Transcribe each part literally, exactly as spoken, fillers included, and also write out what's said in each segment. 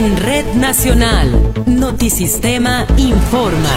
En Red Nacional, Notisistema informa.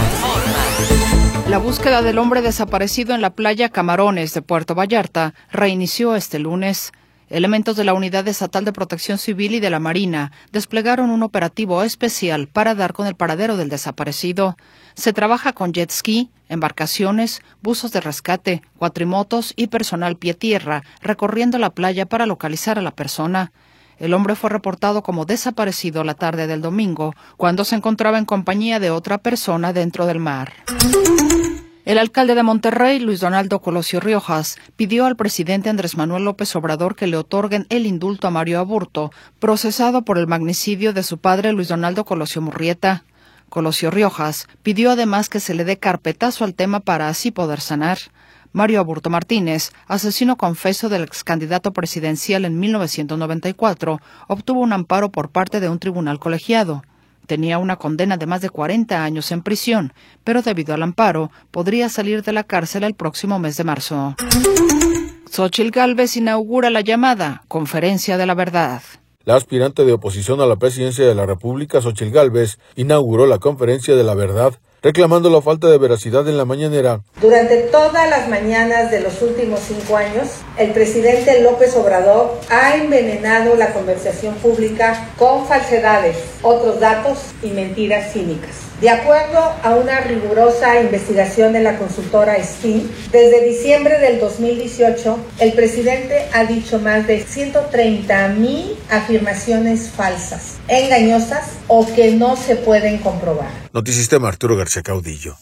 La búsqueda del hombre desaparecido en la playa Camarones de Puerto Vallarta reinició este lunes. Elementos de la Unidad Estatal de Protección Civil y de la Marina desplegaron un operativo especial para dar con el paradero del desaparecido. Se trabaja con jet ski, embarcaciones, buzos de rescate, cuatrimotos y personal pie tierra recorriendo la playa para localizar a la persona. El hombre fue reportado como desaparecido la tarde del domingo, cuando se encontraba en compañía de otra persona dentro del mar. El alcalde de Monterrey, Luis Donaldo Colosio Riojas, pidió al presidente Andrés Manuel López Obrador que le otorguen el indulto a Mario Aburto, procesado por el magnicidio de su padre Luis Donaldo Colosio Murrieta. Colosio Riojas pidió además que se le dé carpetazo al tema para así poder sanar. Mario Aburto Martínez, asesino confeso del ex candidato presidencial en mil novecientos noventa y cuatro, obtuvo un amparo por parte de un tribunal colegiado. Tenía una condena de más de cuarenta años en prisión, pero debido al amparo, podría salir de la cárcel el próximo mes de marzo. Xóchitl Gálvez inaugura la llamada Conferencia de la Verdad. La aspirante de oposición a la presidencia de la República, Xóchitl Gálvez, inauguró la Conferencia de la Verdad, reclamando la falta de veracidad en la mañanera. Durante todas las mañanas de los últimos cinco años, el presidente López Obrador ha envenenado la conversación pública con falsedades, otros datos y mentiras cínicas. De acuerdo a una rigurosa investigación de la consultora S T I N, desde diciembre del dos mil dieciocho, el presidente ha dicho más de ciento treinta mil afirmaciones falsas, engañosas o que no se pueden comprobar. Notisistema Arturo García Caudillo.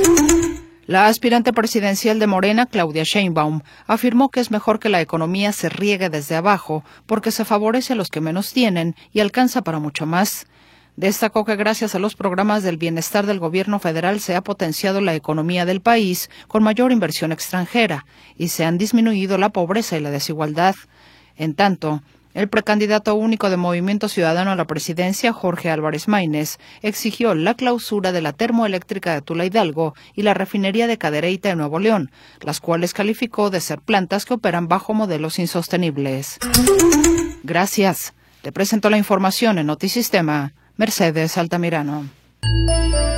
La aspirante presidencial de Morena, Claudia Sheinbaum, afirmó que es mejor que la economía se riegue desde abajo porque se favorece a los que menos tienen y alcanza para mucho más. Destacó que gracias a los programas del bienestar del gobierno federal se ha potenciado la economía del país con mayor inversión extranjera y se han disminuido la pobreza y la desigualdad. En tanto, el precandidato único de Movimiento Ciudadano a la presidencia, Jorge Álvarez Maínez, exigió la clausura de la termoeléctrica de Tula Hidalgo y la refinería de Cadereyta en Nuevo León, las cuales calificó de ser plantas que operan bajo modelos insostenibles. Gracias. Te presento la información en Notisistema, Mercedes Altamirano.